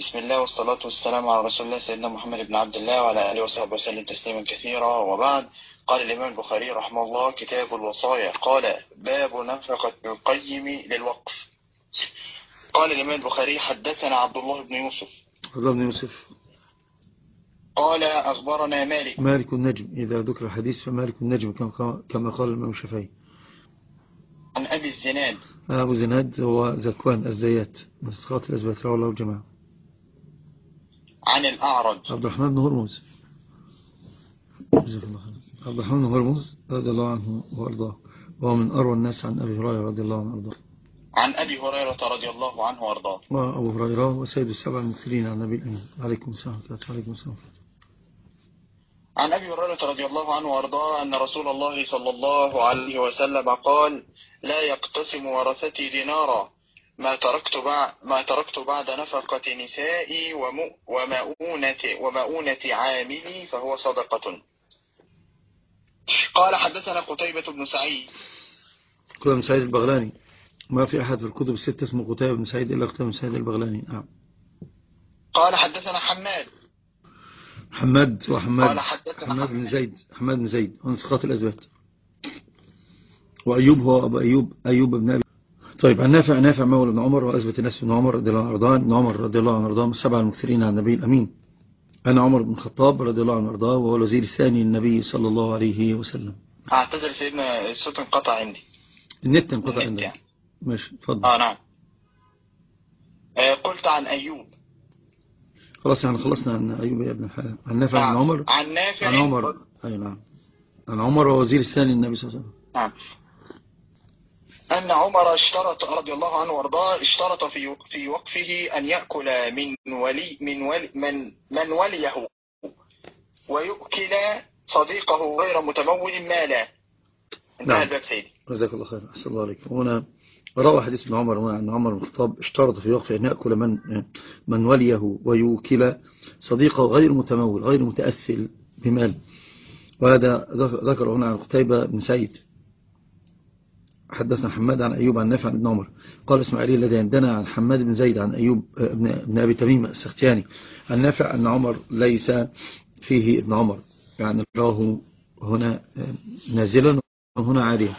بسم الله والصلاة والسلام على رسول الله سيدنا محمد بن عبد الله وعلى آله وصحبه وسلم تسليما كثيرا، وبعد. قال الإمام البخاري رحمه الله: كتاب الوصايا. قال: باب نفقة القيم للوقف. قال الإمام البخاري: حدثنا عبد الله بن يوسف قال: أخبرنا مالك النجم. إذا ذكر الحديث فمالك النجم كما قال الإمام الشافعي. عن أبي الزناد. أبو الزناد هو زكوان الزيات من ثقات الأزبات رواه الله الجماعة. عن الأعرج عبد الرحمن بن هرمز رضي الله عنه وأرضاه، وهو من أروى الناس عن أبي هريرة رضي الله عنه وأرضاه. عن أبي هريرة رضي الله عنه وأرضاه. وأبو هريرة وسيد السبع المكثرين عن النبي الأمين. عليكم السلام. عن أبي هريرة رضي الله عنه وأرضاه أن رسول الله صلى الله عليه وسلم قال: لا يقتسم ورثتي دينارا ما تركت بعد نفقة نسائي ومؤونة عاملي فهو صدقة. قال: حدثنا قتيبة بن سعيد البغلاني. ما في أحد في الكتب الستة اسمه قتيبة بن سعيد إلا قتيبة بن سعيد البغلاني. نعم. قال: حدثنا حماد قال: حدثنا حماد بن زيد من ثقات الأزبات. وأيوب هو أبو أيوب بن أبي. طيب، عن نافع مولى بن عمر وأثبت الناس بن عمر رضي الله عنه وأرضاه. ابن عمر رضي الله عنه وأرضاه من السبع المكثرين عن النبي الأمين. أنا عمر بن الخطاب رضي الله عنه وأرضاه، وهو الوزير الثاني للنبي صلى الله عليه وسلم. أعتذر سيدنا، الصوت انقطع عندي. النت انقطع عندي يعني. ماشي، اتفضل. نعم. قلت عن أيوب. خلاص يعني خلصنا عن أيوب يا ابن الحلال. عن نافع عن عمر. عن نافع عن عمر. أي نعم. عن عمر ووزير الثاني للنبي صلى الله عليه وسلم. نعم. أن عمر اشترط رضي الله عنه وارضاه اشترط في وقفه أن يأكل من وليه ويؤكل صديقه غير متمول مالا. انتهى الباب سيدي. جزاك الله خير. أحسن الله عليك. هنا روى حديث ابن عمر أن عمر بن الخطاب اشترط في وقفه أن يأكل من وليه ويوكل صديقه غير متمول غير متأثل بمال. وهذا ذكر هنا عن قتيبة بن سعيد. حدثنا حماد عن أيوب عن نافع عن ابن عمر. قال إسماعيل الذي عندنا عن حماد بن زيد عن أيوب بن أبي تميم السختياني عن نافع أن عمر ليس فيه ابن عمر، يعني راه هنا نازلا وهنا عاليا.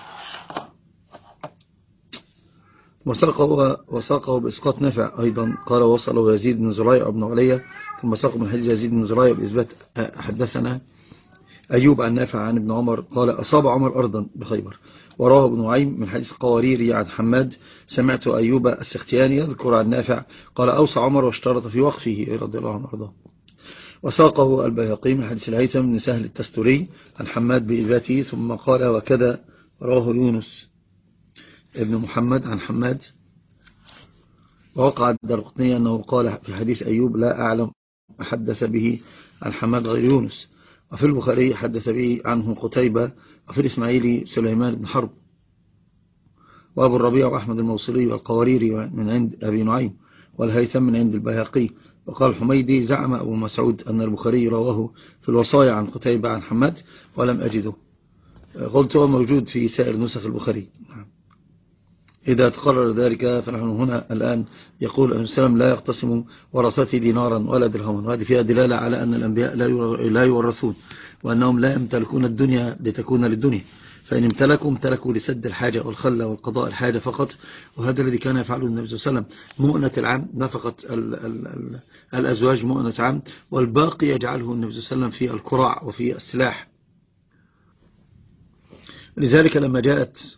وساقه بإسقاط نافع أيضا. قال: وصله يزيد بن زريع بن عليا، ثم ساقه من حديث يزيد بن زريع بإثبات حدثنا أيوب عن نافع عن ابن عمر قال: أصاب عمر أرضا بخيبر. وراه ابن نعيم من حديث قواريري عن حماد سمعت أيوب السختياني يذكر عن نافع قال: أوصى عمر واشترط في وقفه رضي الله عنه وارضاه. وساقه البيهقي من حديث الهيثم بن سهل التستري عن حماد بإثباته، ثم قال: وكذا رواه يونس ابن محمد عن حماد. ووقع الدرقطني أنه قال في حديث أيوب: لا أعلم حدث به عن حماد غير يونس. وفي البخاري حدث به عنه قتيبة. وفي الإسماعيلي سليمان بن حرب. وأبو الربيع وأحمد الموصلي والقواريري من عند أبي نعيم، والهيثم من عند البيهقي. وقال حميدي: زعم أبو مسعود أن البخاري رواه في الوصايا عن قتيبة عن حماد ولم أجده. قلت هو موجود في سائر نسخ البخاري. إذا تقرر ذلك فنحن هنا الآن يقول أن السلام لا يقتسم ورثته دينارا ولا درهما، وهذه فيها دلالة على أن الأنبياء لا يورثون، وأنهم لا يمتلكون الدنيا لتكون للدنيا، فإن امتلكوا لسد الحاجة والخلة والقضاء الحاجة فقط. وهذا الذي كان يفعله النبي صلى الله عليه وسلم. مؤنة العام نفقة الأزواج مؤنة عام، والباقي يجعله النبي صلى الله عليه وسلم في الكراع وفي السلاح. لذلك لما جاءت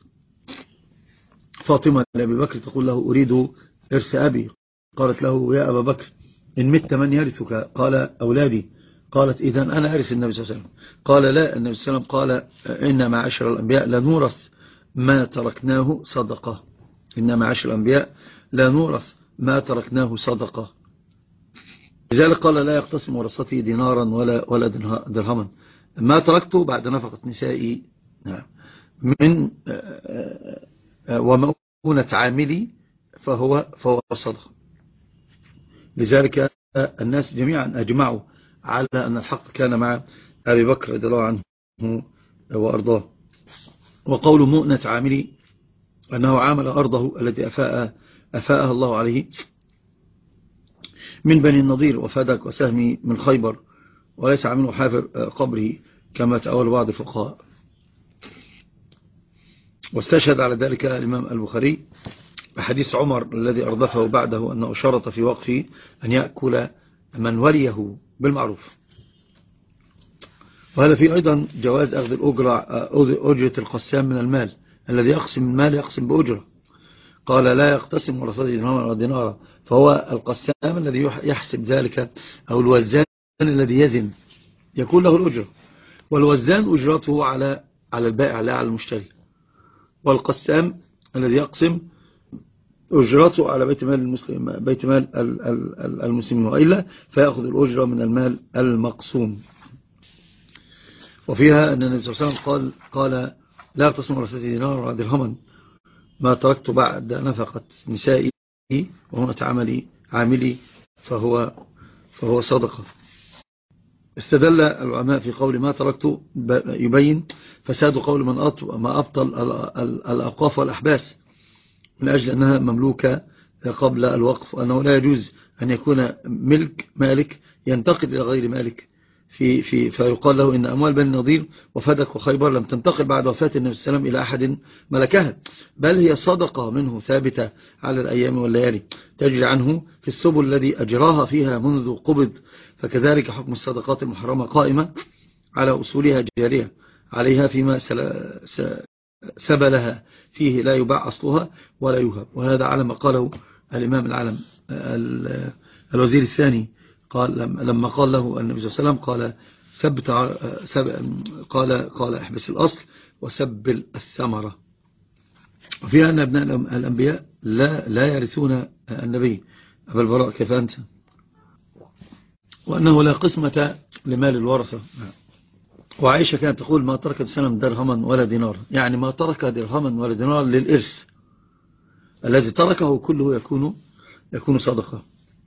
فاطمة لأبي بكر تقول له: أريد إرث أبي. قالت له: يا أبا بكر إن مت من يرثك؟ قال: أولادي. قالت: إذن أنا أرث النبي صلى الله عليه وسلم. قال: لا، النبي صلى الله عليه وسلم قال: إن معاشر الأنبياء لا نورث ما تركناه صدقة. إن معاشر الأنبياء لا نورث ما تركناه صدقة. لذلك قال: لا يقتسم ورثتي دينارا ولا درهما ما تركته بعد نفقة نسائي من ومؤونة عاملي فهو صدقة. لذلك الناس جميعا أجمعوا على أن الحق كان مع أبي بكر رضي الله عنه وأرضاه. وقول مؤنة عاملي أنه عامل أرضه التي أفاءها الله عليه من بني النضير وفدك وسهمي من خيبر، وليس عامل حافر قبره كما تأول بعض الفقهاء. واستشهد على ذلك الإمام البخاري بحديث عمر الذي أردفه بعده أنه شرط في وقفه أن يأكل من وليه بالمعروف. وهذا فيه أيضا جواز أخذ أجرة القسام من المال، الذي يقسم المال يقسم بأجرة. قال لا يقتسم ورثته دينارا ولا دينارا، فهو القسام الذي يحسب ذلك، أو الوزان الذي يزن يكون له الأجرة، والوزان أجرته على البائع لا على المشتري، والقسام الذي يقسم أجرته على بيت مال المسلمين، وإلا فيأخذ الأجرة من المال المقسوم. وفيها أن النبي صلى الله عليه وسلم قال لا يقتسم ورثتي دينارا ولا درهما ما تركت بعد نفقة نسائي وهنا عاملي فهو صدقة. استدل العلماء في قول ما تركت يبين فساد قول ما أبطل الأوقاف والأحباس من أجل أنها مملوكة قبل الوقف، وأنه لا يجوز أن يكون مالك ينتقل إلى غير مالك فيقال له إن أموال بني النضير وفدك وخيبر لم تنتقل بعد وفاة النبي صلى الله عليه وسلم إلى أحد ملكها، بل هي صدقة منه ثابتة على الأيام والليالي تجري عنه في السبل الذي أجراها فيها منذ قبض. فكذلك حكم الصدقات المحرمة قائمة على أصولها جارية عليها فيما سبلها فيه، لا يباع أصلها ولا يهب. وهذا على ما قاله الإمام العالم الوزير الثاني، قال لما قال له النبي صلى الله عليه وسلم قال احبس الأصل وسبل الثمرة. وفيها أن أبناء الأنبياء لا يرثون النبي أبا البراء كيف أنت، وأنه لا قسمة لمال الورثة. وعائشة كانت تقول ما ترك سلم درهما ولا دينار، يعني ما ترك درهما ولا دينار للإرث، الذي تركه كله يكون صدقة.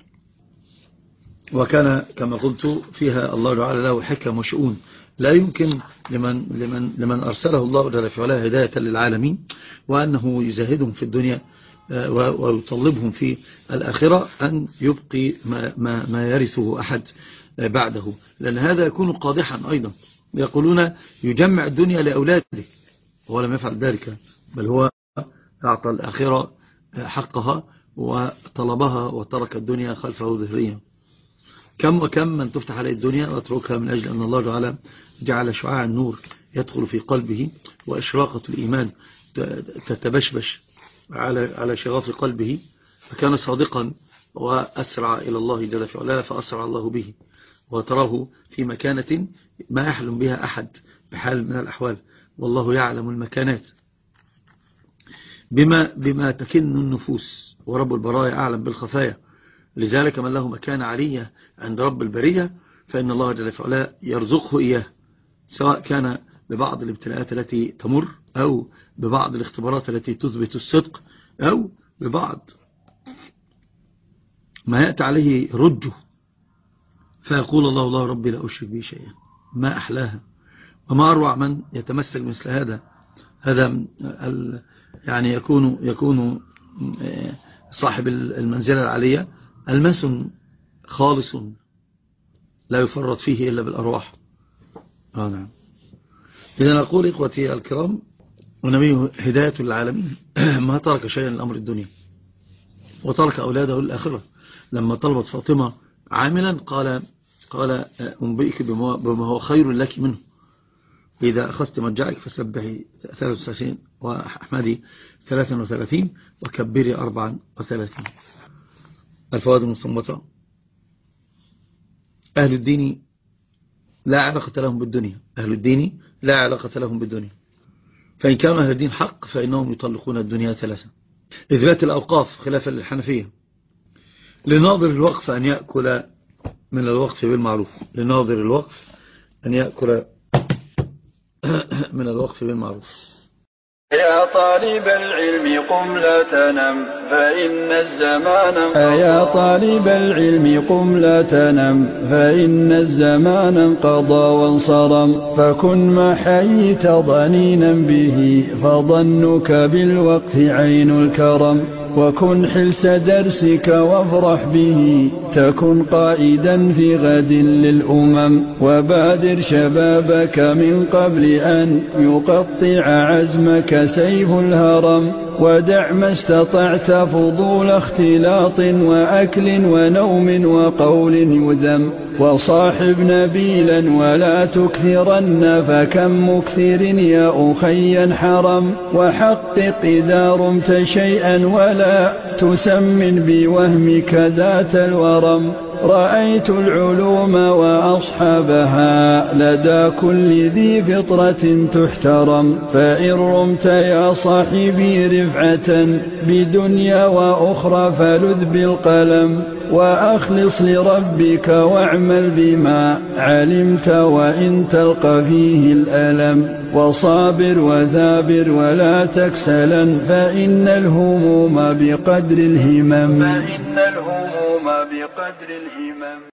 وكان كما قلت فيها الله تعالى له حكم وشؤون لا يمكن لمن أرسله الله جل وعلا هداية للعالمين وأنه يزاهدهم في الدنيا ويطلبهم في الآخرة أن يبقي ما يرثه أحد بعده، لأن هذا يكون قادحا أيضا. يقولون يجمع الدنيا لأولاده، هو لم يفعل ذلك، بل هو أعطى الآخرة حقها وطلبها وترك الدنيا خلفه ظهريا. كم وكم من تفتح عليه الدنيا واتركها من أجل أن الله تعالى جعل شعاع النور يدخل في قلبه وإشراقة الإيمان تتبشبش على شغاف قلبه، فكان صادقا وأسرع إلى الله جل وعلا فأسرع الله به، وتراه في مكانة ما يحلم بها أحد بحال من الأحوال، والله يعلم المكانات بما تكن النفوس، ورب البرايا أعلم بالخفايا. لذلك من له مكان عالية عند رب البرية فإن الله جل وعلا يرزقه إياه، سواء كان ببعض الابتلاءات التي تمر، أو ببعض الاختبارات التي تثبت الصدق، أو ببعض ما يأتي عليه رجه فيقول الله ربي لا أشرك به شيئا. ما أحلاها وما أروع من يتمسك مثل هذا يعني يكون صاحب المنزلة العالية الماس خالص لا يفرط فيه إلا بالأرواح. نعم. إذا نقول إخوتي الكرام ونبيه هداية للعالمين ما ترك شيئا لأمر الدنيا وترك أولاده للآخرة. لما طلبت فاطمة عاملا قال أنبئك بما هو خير لك منه، إذا أخذت مرجعك فسبحي 33 وأحمدي 33 وكبري 34. الفوائد المستنبطة: أهل الدين لا علاقة لهم بالدنيا، أهل الدين لا علاقة لهم بالدنيا، فإن كانوا أهل الدين حق فإنهم يطلقون الدنيا ثلاثة. إثبات الأوقاف خلافا للحنفية: لناظر الوقف أن يأكل من الوقف بالمعروف، لناظر الوقف أن يأكل من الوقف بالمعروف. يا طالب العلم قم لا تنم فإن الزمان يا طالب العلم قم لا تنم فإن الزمان انقضى وانصرم، فكن ما حييت ضنينا به فظنك بالوقت عين الكرم. وكن حلس درسك وافرح به تكن قائدا في غد للأمم وبادر شبابك من قبل أن يقطع عزمك سيف الهرم ودع ما استطعت فضول اختلاط وأكل ونوم وقول يذم وصاحب نبيلا ولا تكثرن فكم مكثر يا أخي حرم وحقق إذا رمت شيئا ولا تسمن بوهمك ذات الورم رأيت العلوم وأصحابها لدى كل ذي فطرة تحترم فإن رمت يا صاحبي رفعة بدنيا وأخرى فلذ بالقلم وأخلص لربك واعمل بما علمت وإن تلقى فيه الألم وصابر وثابر ولا تكسلا فإن الهموم بقدر الهمم